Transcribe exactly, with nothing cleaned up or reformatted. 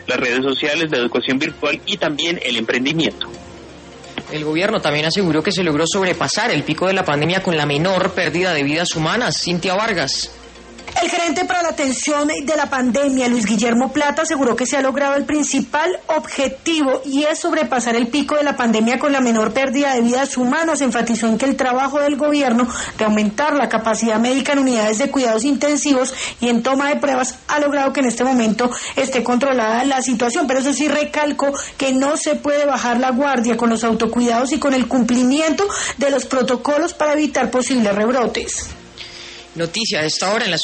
las redes sociales, la educación virtual y también el emprendimiento. El gobierno también aseguró que se logró sobrepasar el pico de la pandemia con la menor pérdida de vidas humanas. Cintia Vargas. El gerente para la atención de la pandemia, Luis Guillermo Plata, aseguró que se ha logrado el principal objetivo y es sobrepasar el pico de la pandemia con la menor pérdida de vidas humanas. Enfatizó en que el trabajo del gobierno de aumentar la capacidad médica en unidades de cuidados intensivos y en toma de pruebas ha logrado que en este momento esté controlada la situación. Pero eso sí, recalcó que no se puede bajar la guardia con los autocuidados y con el cumplimiento de los protocolos para evitar posibles rebrotes. Noticia a esta hora en la